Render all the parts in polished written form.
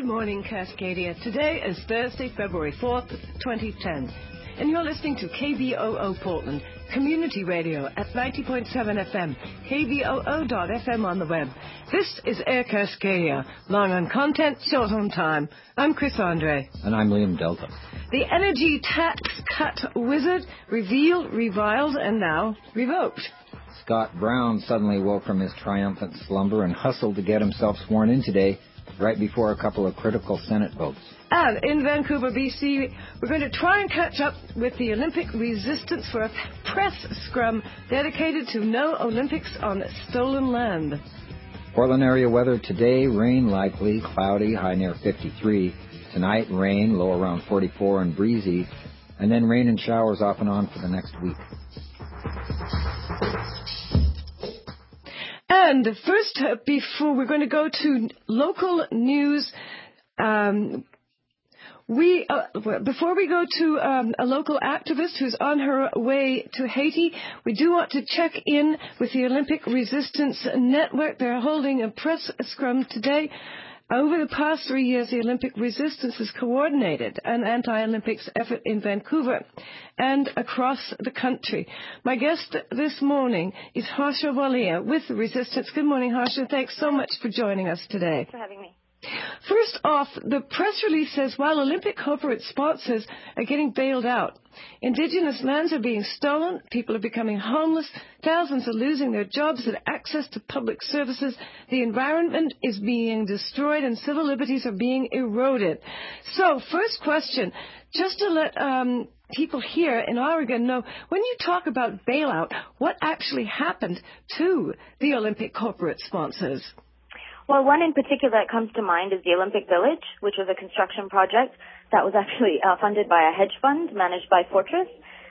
morning, Cascadia. Today is Thursday, February 4th, 2010. And you're listening to KBOO Portland, community radio at 90.7 FM, KBOO.FM on the web. This is Air Cascadia, long on content, short on time. I'm Chris Andre. And I'm Liam Delta. The energy tax cut wizard, revealed, reviled, and now revoked. Scott Brown suddenly woke from his triumphant slumber and hustled to get himself sworn in today, right before a couple of critical Senate votes. And in Vancouver, BC, we're going to try and catch up with the Olympic resistance for a press scrum dedicated to no Olympics on stolen land. Portland area weather today, rain likely, cloudy, high near 53. Tonight, rain, low around 44 and breezy. And then rain and showers off and on for the next week. And first, before we're going to go to local news, before we go to a local activist who's on her way to Haiti, we do want to check in with the Olympic Resistance Network. They're holding a press scrum today. Over the past 3 years, the Olympic Resistance has coordinated an anti-Olympics effort in Vancouver and across the country. My guest this morning is Harsha Walia with the Resistance. Good morning, Harsha. Thanks so much for joining us today. Thanks for having me. First off, the press release says while Olympic corporate sponsors are getting bailed out, Indigenous lands are being stolen, people are becoming homeless, thousands are losing their jobs and access to public services, the environment is being destroyed, and civil liberties are being eroded. So, first question, just to let people here in Oregon know, when you talk about bailout, what actually happened to the Olympic corporate sponsors? Well, one in particular that comes to mind is the Olympic Village, which was a construction project that was actually funded by a hedge fund managed by Fortress.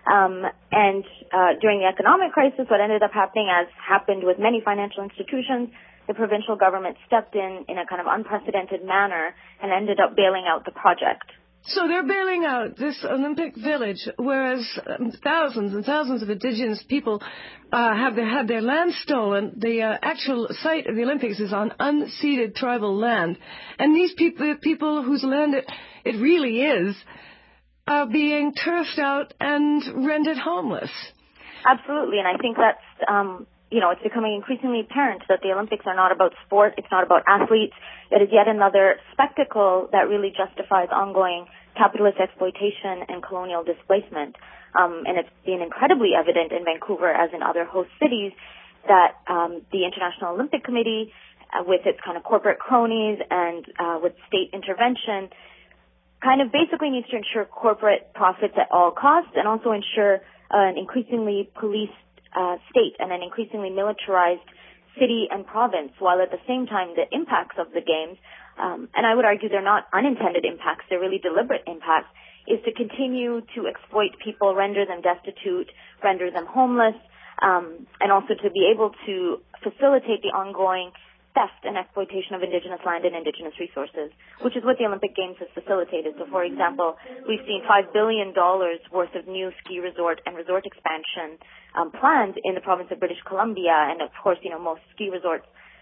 During the economic crisis, what ended up happening, as happened with many financial institutions, the provincial government stepped in a kind of unprecedented manner and ended up bailing out the project. So they're bailing out this Olympic Village, whereas thousands and thousands of Indigenous people have had their land stolen. The actual site of the Olympics is on unceded tribal land. And these people whose land it really is, are being turfed out and rendered homeless. Absolutely, and I think that's... it's becoming increasingly apparent that the Olympics are not about sport, it's not about athletes. It is yet another spectacle that really justifies ongoing capitalist exploitation and colonial displacement. And it's been incredibly evident in Vancouver, as in other host cities, that the International Olympic Committee, with its kind of corporate cronies and with state intervention, kind of basically needs to ensure corporate profits at all costs and also ensure an increasingly policed state and an increasingly militarized city and province, while at the same time the impacts of the games, and I would argue they're not unintended impacts, they're really deliberate impacts, is to continue to exploit people, render them destitute, render them homeless, and also to be able to facilitate the ongoing theft and exploitation of Indigenous land and Indigenous resources, which is what the Olympic Games has facilitated. So, for example, we've seen $5 billion worth of new ski resort and resort expansion planned in the province of British Columbia, and of course, most ski resorts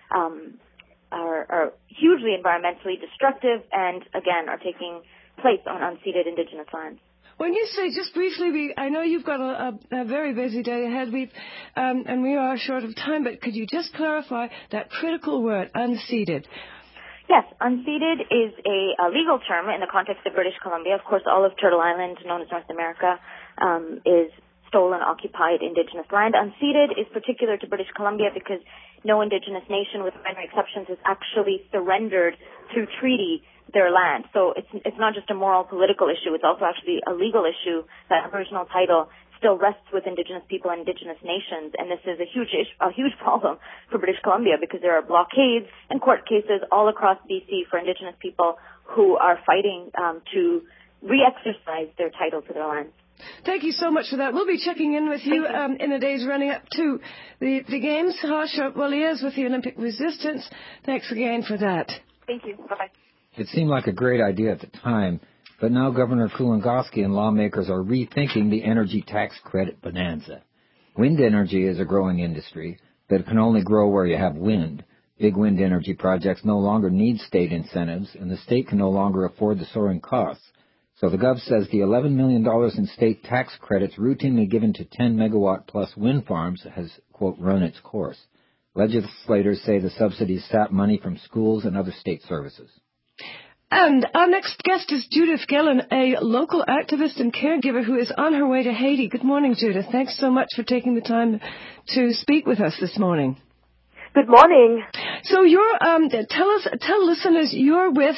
are hugely environmentally destructive and, again, are taking place on unceded Indigenous lands. When you say, just briefly, I know you've got a very busy day ahead, and we are short of time, but could you just clarify that critical word, unceded? Yes, unceded is a legal term in the context of British Columbia. Of course, all of Turtle Island, known as North America, is stolen, occupied Indigenous land. Unceded is particular to British Columbia because no Indigenous nation, with minor exceptions, has actually surrendered through treaty their land. So it's not just a moral political issue, it's also actually a legal issue that Aboriginal title still rests with Indigenous people and Indigenous nations, and this is a huge problem for British Columbia because there are blockades and court cases all across BC for Indigenous people who are fighting to re-exercise their title to their land. Thank you so much for that. We'll be checking in with you in the days running up to the Games. Harsha Walia with the Olympic Resistance. Thanks again for that. Thank you. Bye-bye. It seemed like a great idea at the time, but now Governor Kulongoski and lawmakers are rethinking the energy tax credit bonanza. Wind energy is a growing industry, but it can only grow where you have wind. Big wind energy projects no longer need state incentives, and the state can no longer afford the soaring costs. So the Gov says the $11 million in state tax credits routinely given to 10-megawatt-plus wind farms has, quote, run its course. Legislators say the subsidies sap money from schools and other state services. And our next guest is Judith Gellin, a local activist and caregiver who is on her way to Haiti. Good morning, Judith. Thanks so much for taking the time to speak with us this morning. Good morning. So you're tell listeners you're with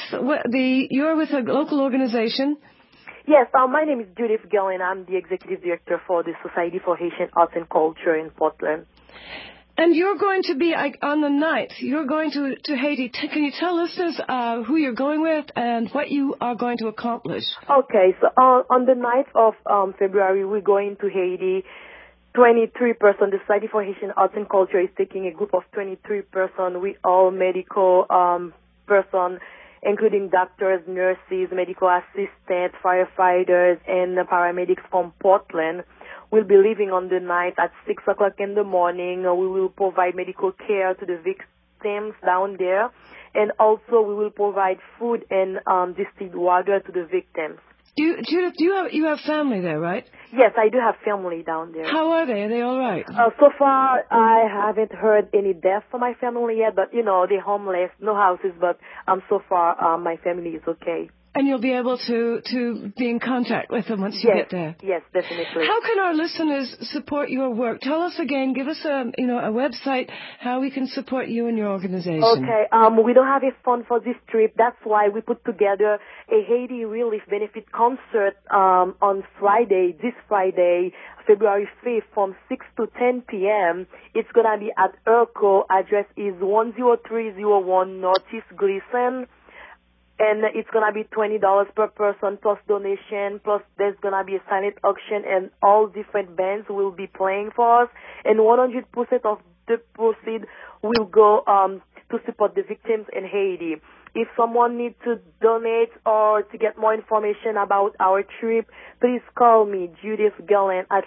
a local organization. Yes, my name is Judith Gellin. I'm the executive director for the Society for Haitian Arts and Culture in Portland. And you're going to be on the 9th. You're going to Haiti. Can you tell listeners who you're going with and what you are going to accomplish? Okay, so on the 9th of February, we're going to Haiti. 23 persons. The Society for Haitian Arts and Culture is taking a group of 23 persons. We all medical persons, including doctors, nurses, medical assistants, firefighters, and paramedics from Portland. We'll be leaving on the night at 6 o'clock in the morning. We will provide medical care to the victims down there. And also we will provide food and distilled water to the victims. Judith, you have family there, right? Yes, I do have family down there. How are they? Are they all right? So far, I haven't heard any deaths for my family yet, but, they're homeless, no houses, but so far, my family is okay. And you'll be able to be in contact with them once you get there. Yes, definitely. How can our listeners support your work? Tell us again. Give us a website how we can support you and your organization. Okay. We don't have a fund for this trip. That's why we put together a Haiti Relief Benefit concert on Friday, this Friday, February 5th, from 6 to 10 p.m. It's gonna be at ERCO. Address is 10301 Northeast Gleason. And it's going to be $20 per person plus donation, plus there's going to be a silent auction, and all different bands will be playing for us. And 100% of the proceeds will go to support the victims in Haiti. If someone needs to donate or to get more information about our trip, please call me, Judith Gellin, at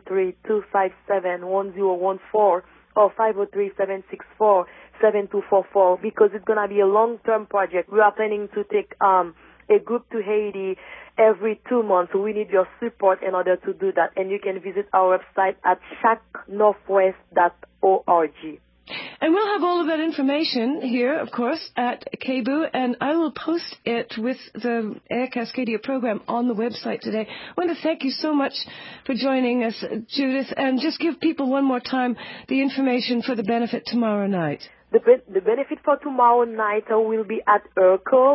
503-257-1014 or 503-764-7244, because it's going to be a long-term project. We are planning to take a group to Haiti every 2 months. We need your support in order to do that. And you can visit our website at shacnorthwest.org. And we'll have all of that information here, of course, at KBOO, and I will post it with the Air Cascadia program on the website today. I want to thank you so much for joining us, Judith, and just give people one more time the information for the benefit tomorrow night. The benefit for tomorrow night will be at ERCO,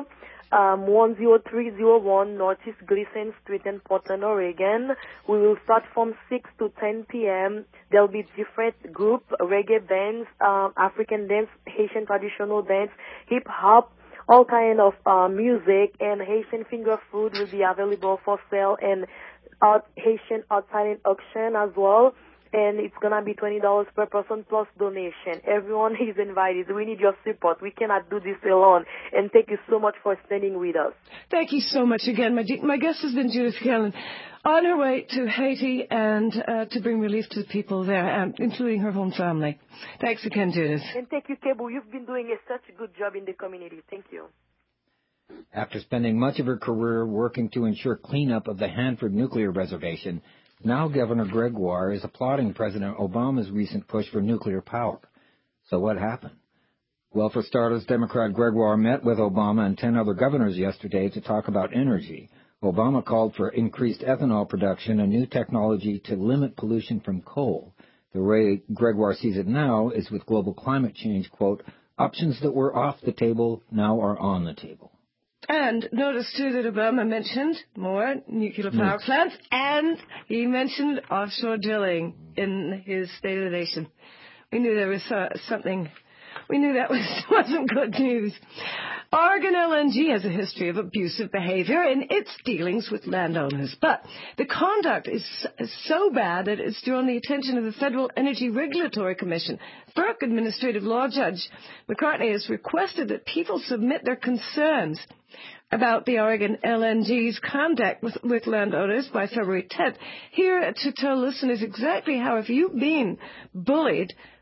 10301 Northeast Gleason Street in Portland, Oregon. We will start from 6 to 10 p.m. There'll be different group, reggae bands, African dance, Haitian traditional dance, hip-hop, all kind of music, and Haitian finger food will be available for sale, and Haitian art silent auction as well. And it's going to be $20 per person plus donation. Everyone is invited. We need your support. We cannot do this alone. And thank you so much for standing with us. Thank you so much again. My guest has been Judith Gellin, on her way to Haiti and to bring relief to the people there, including her own family. Thanks again, Judith. And thank you, KBOO. You've been doing such a good job in the community. Thank you. After spending much of her career working to ensure cleanup of the Hanford nuclear reservation, now Governor Gregoire is applauding President Obama's recent push for nuclear power. So what happened? Well, for starters, Democrat Gregoire met with Obama and 10 other governors yesterday to talk about energy. Obama called for increased ethanol production and new technology to limit pollution from coal. The way Gregoire sees it now is with global climate change, quote, options that were off the table now are on the table. And notice, too, that Obama mentioned more nuclear power plants, and he mentioned offshore drilling in his State of the Nation. We knew there was something. We knew that wasn't good news. Oregon LNG has a history of abusive behavior in its dealings with landowners, but the conduct is so bad that it's drawn the attention of the Federal Energy Regulatory Commission. FERC Administrative Law Judge McCartney has requested that people submit their concerns about the Oregon LNG's conduct with landowners by February 10th. Here to tell listeners exactly how, if you've been bullied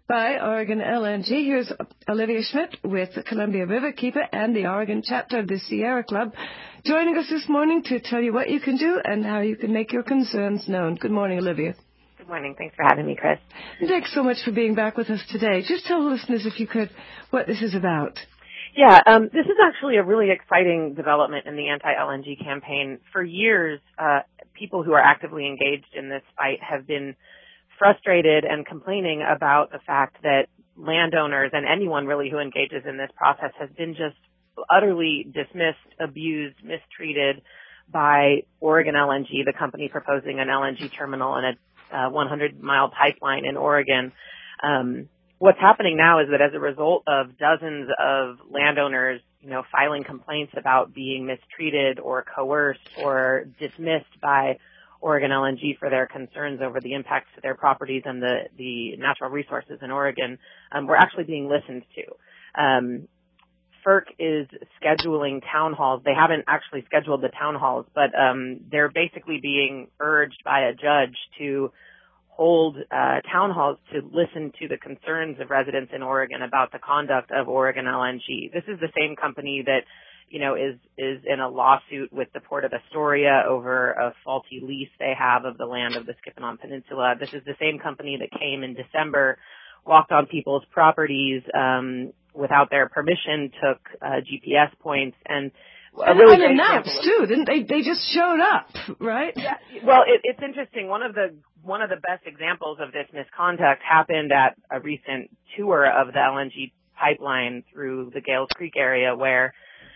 by Oregon LNG. Here's Olivia Schmidt with the Columbia Riverkeeper and the Oregon chapter of the Sierra Club, joining us this morning to tell you what you can do and how you can make your concerns known. Good morning, Olivia. Good morning. Thanks for having me, Chris. Thanks so much for being back with us today. Just tell the listeners, if you could, what this is about. Yeah, this is actually a really exciting development in the anti-LNG campaign. For years, people who are actively engaged in this fight have been frustrated and complaining about the fact that landowners and anyone really who engages in this process has been just utterly dismissed, abused, mistreated by Oregon LNG, the company proposing an LNG terminal and a 100-mile pipeline in Oregon. What's happening now is that as a result of dozens of landowners, filing complaints about being mistreated or coerced or dismissed by Oregon LNG for their concerns over the impacts to their properties and the natural resources in Oregon, we're actually being listened to. FERC is scheduling town halls. They haven't actually scheduled the town halls, but they're basically being urged by a judge to hold town halls to listen to the concerns of residents in Oregon about the conduct of Oregon LNG. This is the same company that, is in a lawsuit with the Port of Astoria over a faulty lease they have of the land of the Skipanon Peninsula. This is the same company that came in December, walked on people's properties without their permission, took GPS points, and really unannounced too, didn't they? They just showed up, right? Yeah. Well, it's interesting. One of the best examples of this misconduct happened at a recent tour of the LNG pipeline through the Gales Creek area, where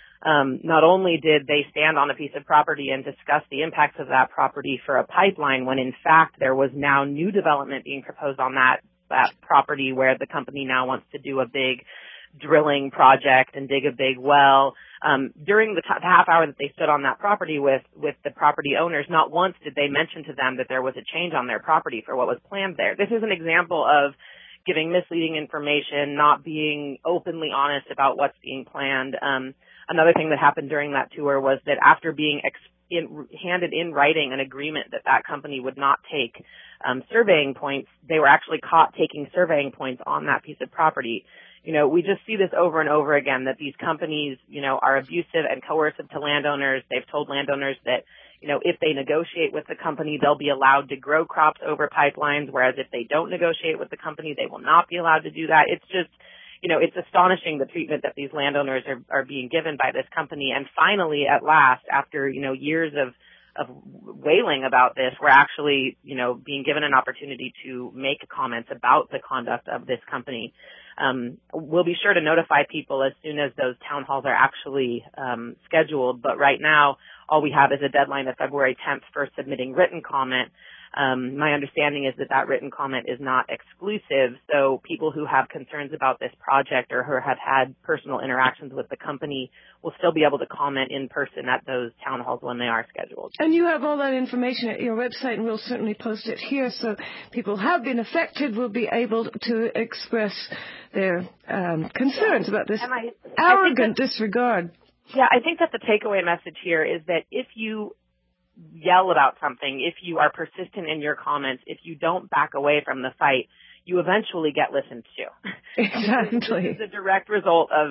not only did they stand on a piece of property and discuss the impacts of that property for a pipeline, when in fact there was now new development being proposed on that property, where the company now wants to do a big drilling project and dig a big well. During the half hour that they stood on that property with the property owners, not once did they mention to them that there was a change on their property for what was planned there. This is an example of giving misleading information, not being openly honest about what's being planned. Another thing that happened during that tour was that after being handed in writing an agreement that company would not take surveying points, they were actually caught taking surveying points on that piece of property. We just see this over and over again, that these companies, are abusive and coercive to landowners. They've told landowners that, if they negotiate with the company, they'll be allowed to grow crops over pipelines, whereas if they don't negotiate with the company, they will not be allowed to do that. It's just, it's astonishing the treatment that these landowners are being given by this company. And finally, at last, after, years of wailing about this, we're actually, being given an opportunity to make comments about the conduct of this company. We'll be sure to notify people as soon as those town halls are actually scheduled. But right now, all we have is a deadline of February 10th for submitting written comment. My understanding is that written comment is not exclusive, so people who have concerns about this project or who have had personal interactions with the company will still be able to comment in person at those town halls when they are scheduled. And you have all that information at your website, and we'll certainly post it here, so people who have been affected will be able to express their concerns about this arrogant disregard. Yeah, I think that the takeaway message here is that if you yell about something, if you are persistent in your comments, if you don't back away from the fight, you eventually get listened to. Exactly. This is a direct result of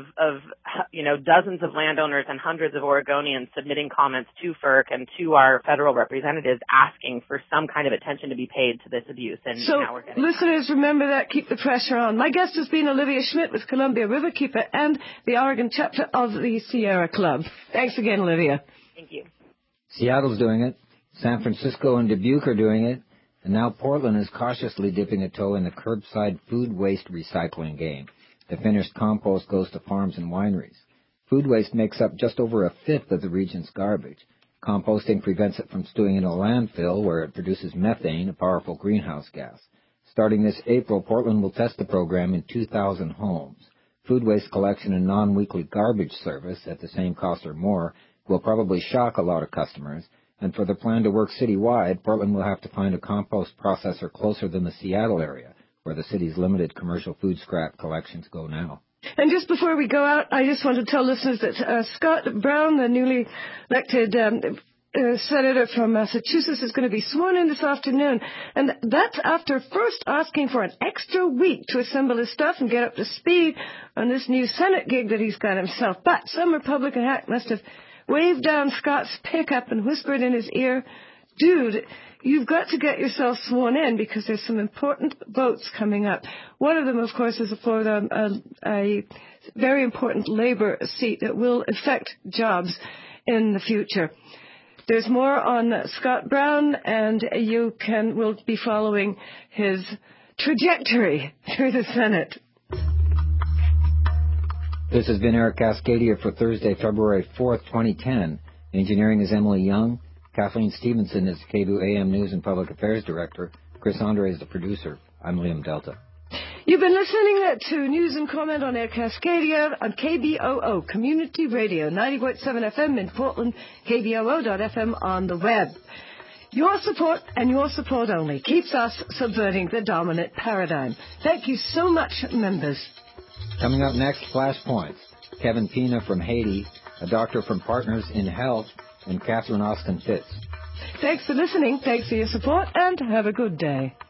dozens of landowners and hundreds of Oregonians submitting comments to FERC and to our federal representatives asking for some kind of attention to be paid to this abuse. And so, now we're getting listeners, remember that. Keep the pressure on. My guest has been Olivia Schmidt with Columbia Riverkeeper and the Oregon chapter of the Sierra Club. Thanks again, Olivia. Thank you. Seattle's doing it. San Francisco and Dubuque are doing it. And now Portland is cautiously dipping a toe in the curbside food waste recycling game. The finished compost goes to farms and wineries. Food waste makes up just over a fifth of the region's garbage. Composting prevents it from stewing in a landfill where it produces methane, a powerful greenhouse gas. Starting this April, Portland will test the program in 2,000 homes. Food waste collection and non-weekly garbage service, at the same cost or more, will probably shock a lot of customers. And for the plan to work citywide, Portland will have to find a compost processor closer than the Seattle area, where the city's limited commercial food scrap collections go now. And just before we go out, I just want to tell listeners that Scott Brown, the newly elected senator from Massachusetts is going to be sworn in this afternoon, and that's after first asking for an extra week to assemble his stuff and get up to speed on this new Senate gig that he's got himself. But some Republican hack must have waved down Scott's pickup and whispered in his ear, "Dude, you've got to get yourself sworn in because there's some important votes coming up." One of them, of course, is for a very important labor seat that will affect jobs in the future. There's more on Scott Brown, and will be following his trajectory through the Senate. This has been Eric Cascadia for Thursday, February 4th, 2010. Engineering is Emily Young. Kathleen Stevenson is KBOO AM News and Public Affairs Director. Chris Andre is the producer. I'm Liam Delta. You've been listening to News and Comment on Air Cascadia on KBOO Community Radio, 90.7 FM in Portland, KBOO.FM on the web. Your support and your support only keeps us subverting the dominant paradigm. Thank you so much, members. Coming up next, Flashpoints. Kevin Pina from Haiti, a doctor from Partners in Health, and Catherine Austin Fitz. Thanks for listening, thanks for your support, and have a good day.